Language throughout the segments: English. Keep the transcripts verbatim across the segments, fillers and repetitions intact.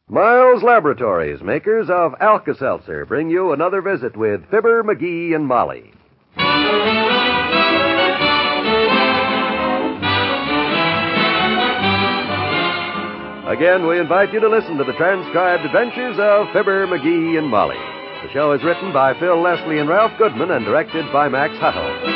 Miles Laboratories, makers of Alka-Seltzer, bring you another visit with Fibber, McGee, and Molly. Again, we invite you to listen to the transcribed adventures of Fibber, McGee, and Molly. The show is written by Phil Leslie and Ralph Goodman and directed by Max Hutto.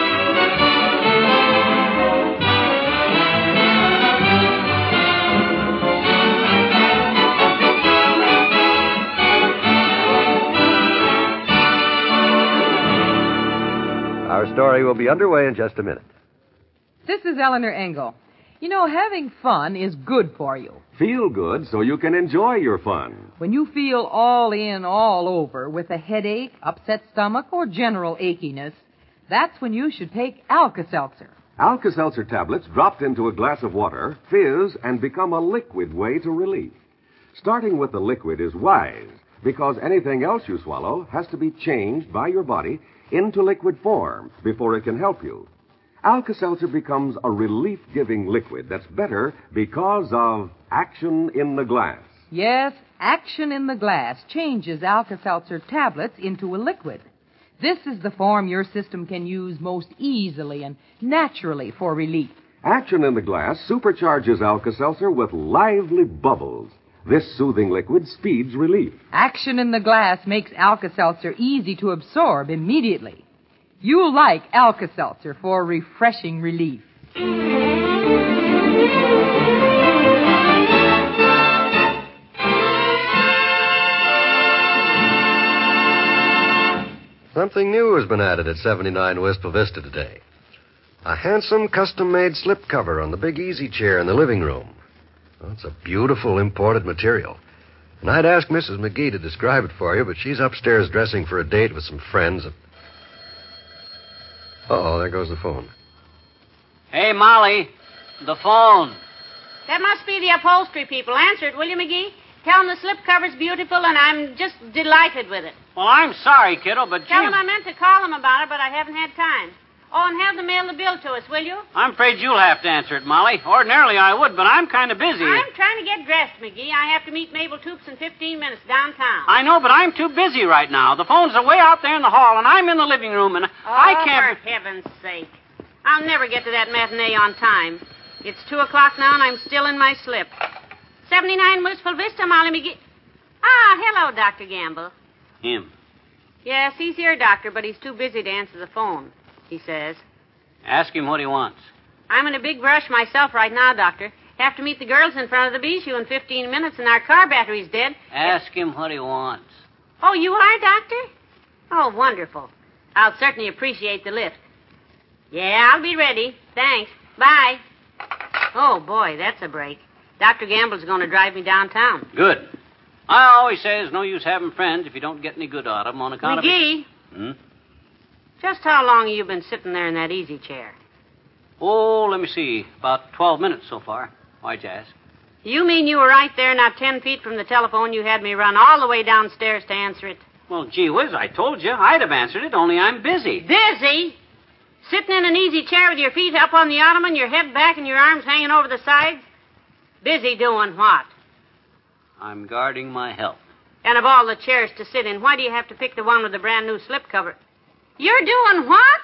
Our story will be underway in just a minute. This is Eleanor Engel. You know, having fun is good for you. Feel good so you can enjoy your fun. When you feel all in, all over, with a headache, upset stomach, or general achiness, that's when you should take Alka-Seltzer. Alka-Seltzer tablets dropped into a glass of water fizz and become a liquid way to relief. Starting with the liquid is wise, because anything else you swallow has to be changed by your body into liquid form before it can help you. Alka-Seltzer becomes a relief-giving liquid that's better because of action in the glass. Yes, action in the glass changes Alka-Seltzer tablets into a liquid. This is the form your system can use most easily and naturally for relief. Action in the glass supercharges Alka-Seltzer with lively bubbles. This soothing liquid speeds relief. Action in the glass makes Alka-Seltzer easy to absorb immediately. You'll like Alka-Seltzer for refreshing relief. Something new has been added at seventy-nine Wistful Vista today. A handsome custom-made slipcover on the big easy chair in the living room. Well, it's a beautiful imported material. And I'd ask Missus McGee to describe it for you, but she's upstairs dressing for a date with some friends. And... Uh-oh, there goes the phone. Hey, Molly, the phone. That must be the upholstery people. Answer it, will you, McGee? Tell them the slipcover's beautiful, and I'm just delighted with it. Well, I'm sorry, kiddo, but... Tell gee... them I meant to call them about it, but I haven't had time. Oh, and have them mail the bill to us, will you? I'm afraid you'll have to answer it, Molly. Ordinarily I would, but I'm kind of busy. I'm trying to get dressed, McGee. I have to meet Mabel Toops in fifteen minutes downtown. I know, but I'm too busy right now. The phone's away out there in the hall, and I'm in the living room, and oh, I can't... for heaven's sake. I'll never get to that matinee on time. It's two o'clock now, and I'm still in my slip. seventy-nine Wistful Vista, Molly McGee. Ah, hello, Doctor Gamble. Him? Yes, he's here, Doctor, but he's too busy to answer the phone, he says. Ask him what he wants. I'm in a big rush myself right now, Doctor. Have to meet the girls in front of the Bijou in fifteen minutes, and our car battery's dead. Ask him what he wants. Oh, you are, Doctor? Oh, wonderful. I'll certainly appreciate the lift. Yeah, I'll be ready. Thanks. Bye. Oh, boy, that's a break. Doctor Gamble's going to drive me downtown. Good. I always say there's no use having friends if you don't get any good out of them on account McGee. of... McGee? Hmm? Just how long have you been sitting there in that easy chair? Oh, let me see. About twelve minutes so far. Why'd you ask? You mean you were right there, not ten feet from the telephone? You had me run all the way downstairs to answer it. Well, gee whiz, I told you. I'd have answered it, only I'm busy. Busy? Sitting in an easy chair with your feet up on the ottoman, your head back, and your arms hanging over the sides? Busy doing what? I'm guarding my health. And of all the chairs to sit in, why do you have to pick the one with the brand new slipcover? You're doing what?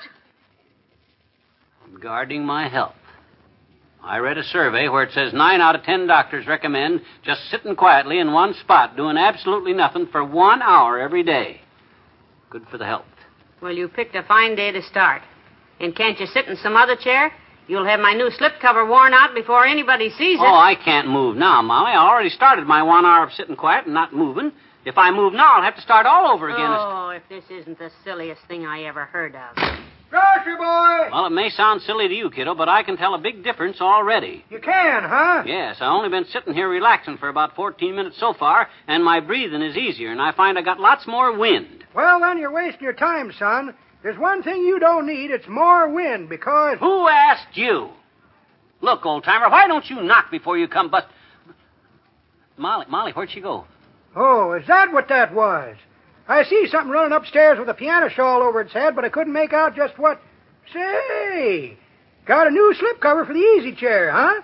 I'm guarding my health. I read a survey where it says nine out of ten doctors recommend just sitting quietly in one spot, doing absolutely nothing for one hour every day. Good for the health. Well, you picked a fine day to start. And can't you sit in some other chair? You'll have my new slipcover worn out before anybody sees it. Oh, I can't move now, Molly. I already started my one hour of sitting quiet and not moving. If I move now, I'll have to start all over again. Oh, if this isn't the silliest thing I ever heard of. Grocery boy! Well, it may sound silly to you, kiddo, but I can tell a big difference already. You can, huh? Yes, I've only been sitting here relaxing for about fourteen minutes so far, and my breathing is easier, and I find I got lots more wind. Well, then you're wasting your time, son. There's one thing you don't need. It's more wind, because... Who asked you? Look, old-timer, why don't you knock before you come bust... Molly, Molly, where'd she go? Oh, is that what that was? I see something running upstairs with a piano shawl over its head, but I couldn't make out just what... Say, got a new slipcover for the easy chair, huh?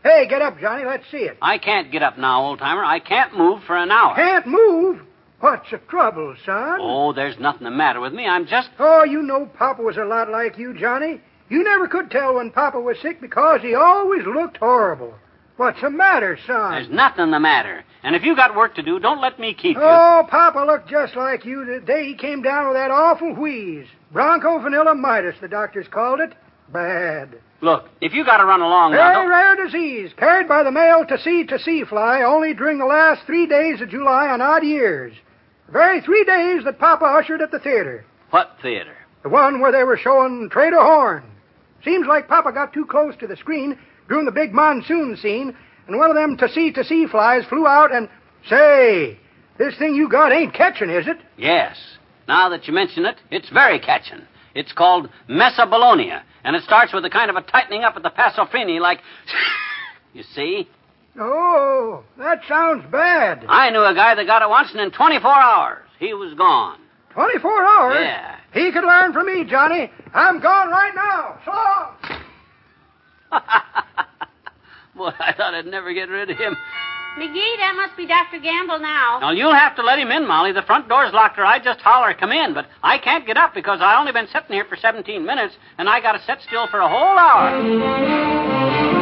Hey, get up, Johnny. Let's see it. I can't get up now, old-timer. I can't move for an hour. Can't move? What's the trouble, son? Oh, there's nothing the matter with me. I'm just... Oh, you know Papa was a lot like you, Johnny. You never could tell when Papa was sick because he always looked horrible. What's the matter, son? There's nothing the matter. And if you got work to do, don't let me keep you. Oh, Papa looked just like you the day he came down with that awful wheeze. Bronchovanillomyelitis, the doctors called it. Bad. Look, if you got to run along now... Very don't- rare disease, carried by the male Tse-Tse fly only during the last three days of July on odd years. The very three days that Papa ushered at the theater. What theater? The one where they were showing Trader Horn. Seems like Papa got too close to the screen during the big monsoon scene, and one of them Tse-Tse flies flew out and... Say, this thing you got ain't catching, is it? Yes. Now that you mention it, it's very catching. It's called Mesoballonia, and it starts with a kind of a tightening up at the Pasofini, like... You see? Oh, that sounds bad. I knew a guy that got it once, and in twenty-four hours, he was gone. twenty-four hours? Yeah. He could learn from me, Johnny. I'm gone right now. So long. Boy, I thought I'd never get rid of him. McGee, that must be Doctor Gamble now. Now, you'll have to let him in, Molly. The front door's locked, or I just holler, come in. But I can't get up because I only been sitting here for seventeen minutes, and I got to sit still for a whole hour.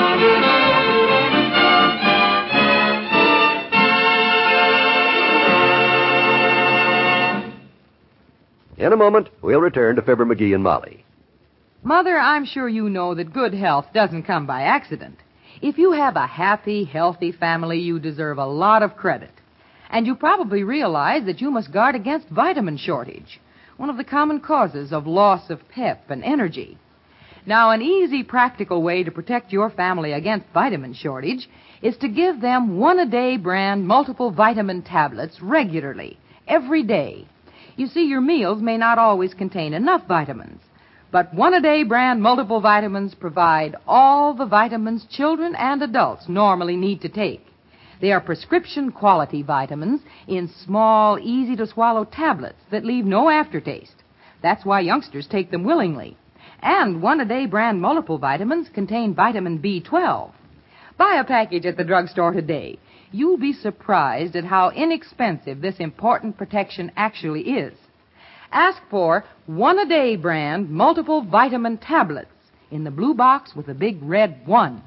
In a moment, we'll return to Fibber McGee and Molly. Mother, I'm sure you know that good health doesn't come by accident. If you have a happy, healthy family, you deserve a lot of credit. And you probably realize that you must guard against vitamin shortage, one of the common causes of loss of pep and energy. Now, an easy, practical way to protect your family against vitamin shortage is to give them one-a-day brand multiple vitamin tablets regularly, every day. You see, your meals may not always contain enough vitamins, but one-a-day brand multiple vitamins provide all the vitamins children and adults normally need to take. They are prescription-quality vitamins in small, easy-to-swallow tablets that leave no aftertaste. That's why youngsters take them willingly. And one-a-day brand multiple vitamins contain vitamin B twelve. Buy a package at the drugstore today. You'll be surprised at how inexpensive this important protection actually is. Ask for one-a-day brand multiple vitamin tablets in the blue box with a big red one.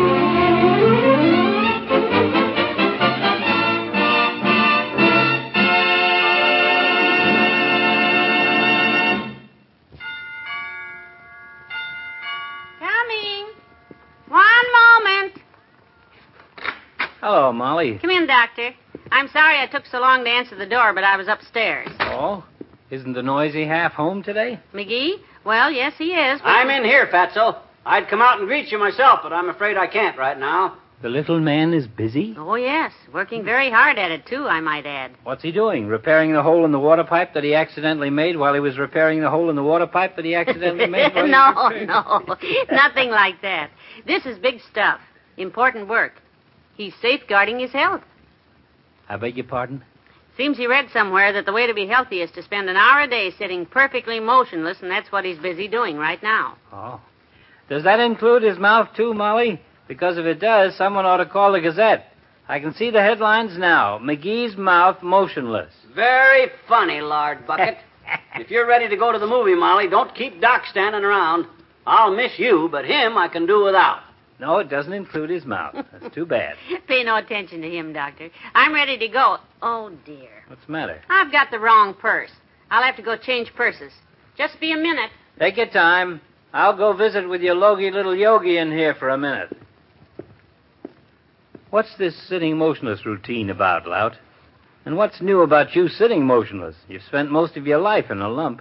Coming. One moment. Hello, Molly. Come in, Doctor. I'm sorry I took so long to answer the door, but I was upstairs. Oh? Isn't the noisy half home today? McGee? Well, yes, he is. But... I'm in here, Fatso. I'd come out and greet you myself, but I'm afraid I can't right now. The little man is busy? Oh, yes. Working very hard at it, too, I might add. What's he doing? Repairing the hole in the water pipe that he accidentally made while he was repairing the hole in the water pipe that he accidentally made? While no, he was no. Nothing like that. This is big stuff. Important work. He's safeguarding his health. I beg your pardon? Seems he read somewhere that the way to be healthy is to spend an hour a day sitting perfectly motionless, and that's what he's busy doing right now. Oh. Does that include his mouth, too, Molly? Because if it does, someone ought to call the Gazette. I can see the headlines now. McGee's mouth motionless. Very funny, Lard Bucket. If you're ready to go to the movie, Molly, don't keep Doc standing around. I'll miss you, but him I can do without. No, it doesn't include his mouth. That's too bad. Pay no attention to him, Doctor. I'm ready to go. Oh, dear. What's the matter? I've got the wrong purse. I'll have to go change purses. Just be a minute. Take your time. I'll go visit with your logy little yogi in here for a minute. What's this sitting motionless routine about, Lout? And what's new about you sitting motionless? You've spent most of your life in a lump.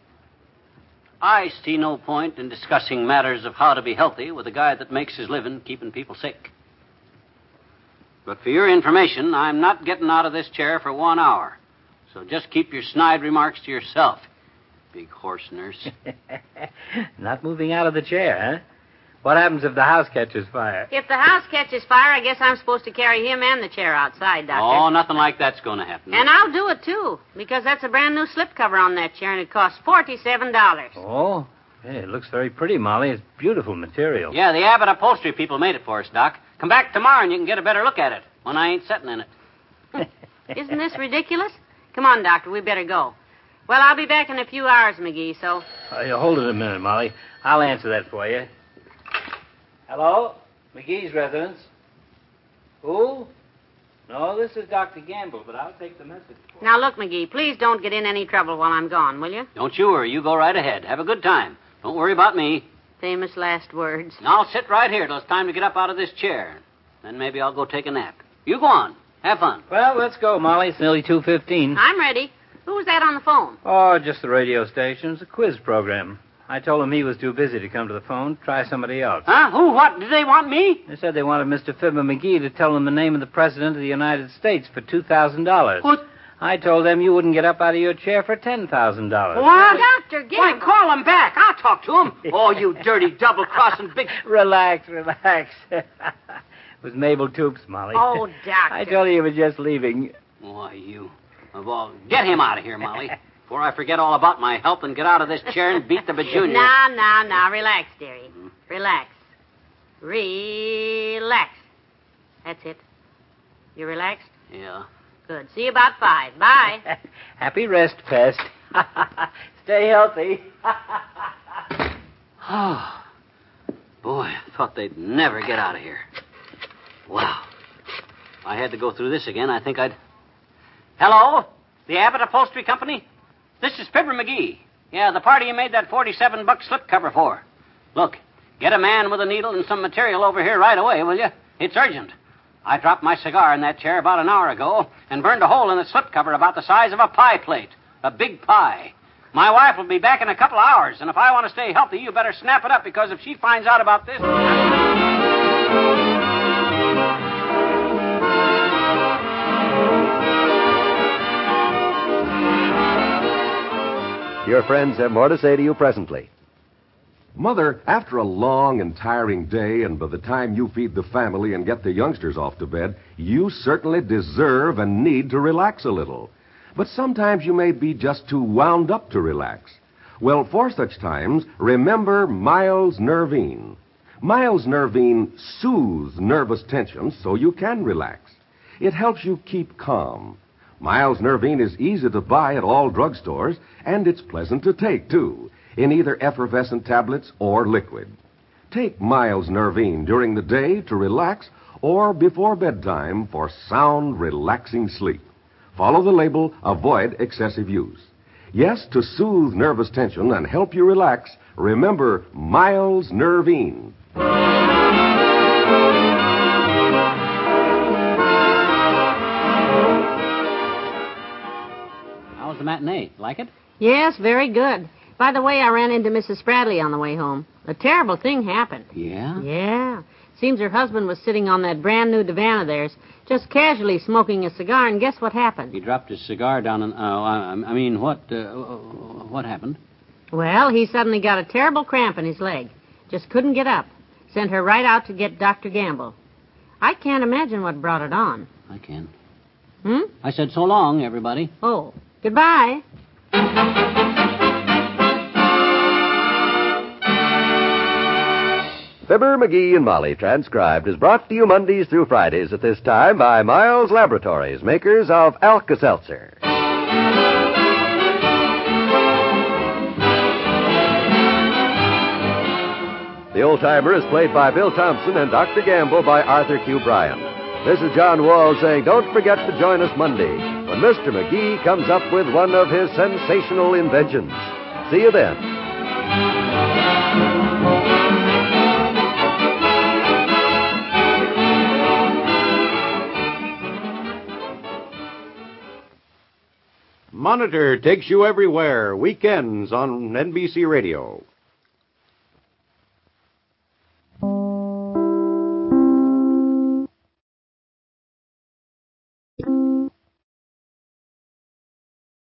I see no point in discussing matters of how to be healthy with a guy that makes his living keeping people sick. But for your information, I'm not getting out of this chair for one hour. So just keep your snide remarks to yourself, big horse nurse. Not moving out of the chair, huh? What happens if the house catches fire? If the house catches fire, I guess I'm supposed to carry him and the chair outside, Doctor. Oh, nothing like that's going to happen. And I'll do it, too, because that's a brand new slipcover on that chair, and it costs forty-seven dollars. Oh? Hey, it looks very pretty, Molly. It's beautiful material. Yeah, the Abbott upholstery people made it for us, Doc. Come back tomorrow and you can get a better look at it when I ain't sitting in it. Isn't this ridiculous? Come on, Doctor, we better go. Well, I'll be back in a few hours, McGee, so... Uh, you hold it a minute, Molly. I'll answer that for you. Hello? McGee's residence. Who? No, this is Doctor Gamble, but I'll take the message for you. Now, look, McGee, please don't get in any trouble while I'm gone, will you? Don't you worry. You go right ahead. Have a good time. Don't worry about me. Famous last words. And I'll sit right here till it's time to get up out of this chair. Then maybe I'll go take a nap. You go on. Have fun. Well, let's go, Molly. It's nearly two fifteen. I'm ready. Who was that on the phone? Oh, just the radio station. It's a quiz program. I told him he was too busy to come to the phone. Try somebody else. Huh? Who? What? Did they want me? They said they wanted Mister Fibber McGee to tell them the name of the President of the United States for two thousand dollars. What? I told them you wouldn't get up out of your chair for ten thousand dollars. What? Doctor Gamble. Why, call him back. I'll talk to him. Oh, you dirty double-crossing big... Relax, relax. It was Mabel Toops, Molly. Oh, Doctor. I told you you were just leaving. Why, you... Of all... Get him out of here, Molly. Before I forget all about my health and get out of this chair and beat the bajunior. Now, now, now. Relax, dearie. Relax. Relax. That's it. You relaxed? Yeah. Good. See you about five. Bye. Happy rest, Pest. Stay healthy. Oh, boy, I thought they'd never get out of here. Wow. If I had to go through this again, I think I'd... Hello? The Abbott Upholstery Company? This is Fibber McGee. Yeah, the party you made that forty-seven buck slipcover for. Look, get a man with a needle and some material over here right away, will you? It's urgent. I dropped my cigar in that chair about an hour ago and burned a hole in the slipcover about the size of a pie plate. A big pie. My wife will be back in a couple of hours, and if I want to stay healthy, you better snap it up, because if she finds out about this... Your friends have more to say to you presently. Mother, after a long and tiring day, and by the time you feed the family and get the youngsters off to bed, you certainly deserve and need to relax a little. But sometimes you may be just too wound up to relax. Well, for such times, remember Miles Nervine. Miles Nervine soothes nervous tension so you can relax. It helps you keep calm. Miles Nervine is easy to buy at all drugstores, and it's pleasant to take, too, in either effervescent tablets or liquid. Take Miles Nervine during the day to relax or before bedtime for sound, relaxing sleep. Follow the label, avoid excessive use. Yes, to soothe nervous tension and help you relax, remember Miles Nervine. How was the matinee? Like it? Yes, very good. By the way, I ran into Missus Spradley on the way home. A terrible thing happened. Yeah? Yeah. Seems her husband was sitting on that brand new divan of theirs, just casually smoking a cigar, and guess what happened? He dropped his cigar down and... Uh, I, I mean, what... Uh, what happened? Well, he suddenly got a terrible cramp in his leg. Just couldn't get up. Sent her right out to get Doctor Gamble. I can't imagine what brought it on. I can. Hmm? I said so long, everybody. Oh, goodbye. Fibber, McGee, and Molly, transcribed, is brought to you Mondays through Fridays at this time by Miles Laboratories, makers of Alka-Seltzer. The Old-Timer is played by Bill Thompson and Doctor Gamble by Arthur Q. Bryan. This is John Wall saying don't forget to join us Monday when Mister McGee comes up with one of his sensational inventions. See you then. Monitor takes you everywhere, weekends on N B C Radio.